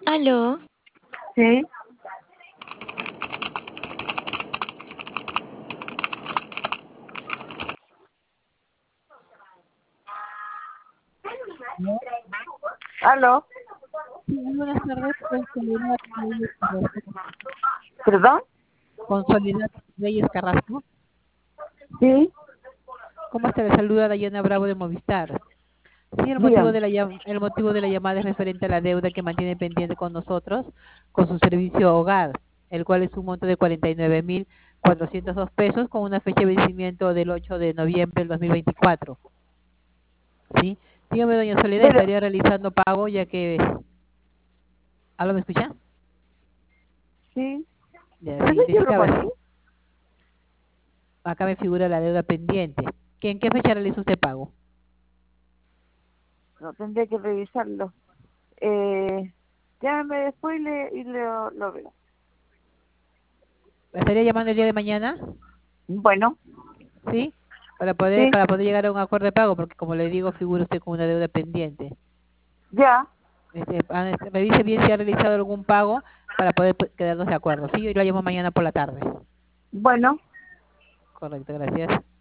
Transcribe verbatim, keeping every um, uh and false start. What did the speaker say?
¿Aló? Sí. ¿No? ¿Aló? Sí, buenas tardes, con Soledad Reyes Carrasco. ¿Perdón? Con Soledad Reyes Carrasco. Sí. ¿Cómo está? Le saluda Dayana Bravo de Movistar. Sí, el motivo Dígame. de la llam- el motivo de la llamada es referente a la deuda que mantiene pendiente con nosotros, con su servicio hogar, el cual es un monto de cuarenta y nueve mil cuatrocientos dos pesos con una fecha de vencimiento del ocho de noviembre del dos mil veinticuatro. ¿Sí? Dígame, doña Soledad, Pero, estaría realizando pago ya que... ¿Aló, me escucha? sí. Ya, ¿Pero sí, eso yo lo indicaba, pagué? acá me figura la deuda pendiente. ¿Qué- ¿En qué fecha realizó usted pago? No, tendré que revisarlo. Eh, llámeme después y, le, y lo, lo veo. ¿Me estaría llamando el día de mañana? Bueno, ¿Sí? Para poder, sí. para poder llegar a un acuerdo de pago, porque como le digo, figura usted con una deuda pendiente. Ya. Este, ah, este, me dice bien si ha realizado algún pago para poder pues, quedarnos de acuerdo. Sí, yo la llamo mañana por la tarde. Bueno. Correcto, gracias.